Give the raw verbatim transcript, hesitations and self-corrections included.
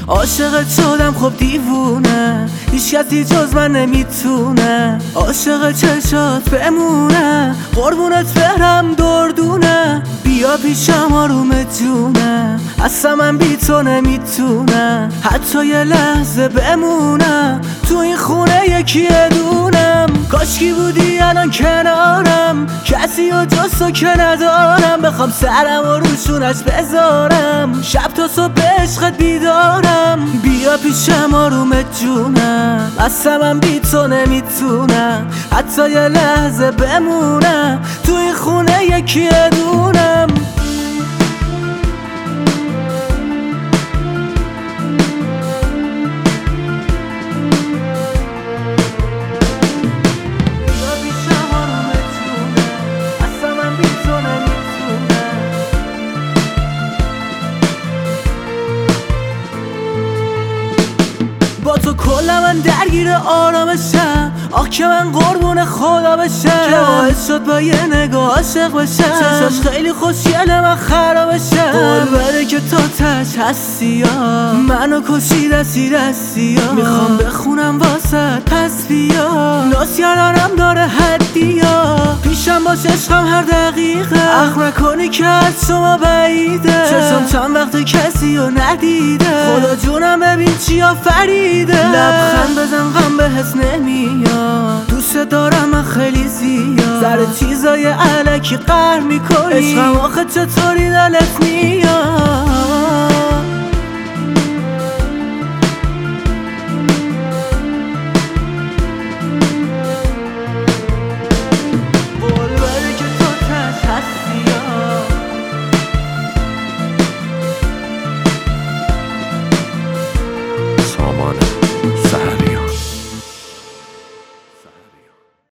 عاشقت شدم خب دیوونه، هیچ کسی جز من نمیتونه عاشق چشات بمونه، قربونت برم دردونه. بیا پیشم آروم جونه، اصلا من بی تو نمیتونه حتی یه لحظه بمونم تو این خونه یکی دونم. کاشکی بودی الان کنارم، کسی و جز تو که ندارم، بخوام سرم و روشونش بذارم، شب تا صبح عشقت بیدارم. بیا پیشم آرومت جونم، اصلا من بی تو نمیتونم حتی یه لحظه بمونم تو این خونه یکی دونم. با تو کل من درگیر آرامشم، آخ که من قربون خدا بشم، که باعث شد با یه نگاه عاشق بشم، چشاش خیلی خوشگله من خراب بشم. قول بده که تو تش هستی یا منو کشی دستی دستی یا میخوام بخونم واسه پس بیا، ناسیارانم داره حدی یا پیشم باش عشقم هر دقیقه، اخم نکنی که از شما بعیده، چشم چند وقت کسی رو ندیده، خدا جونم ببین چی آفریده. لبخند بزن غم به حس نمیاد، دوست دارم من خیلی زیاد، ذره چیزای علکی قهر میکنی، عشقم آخه چطوری دلت میاد.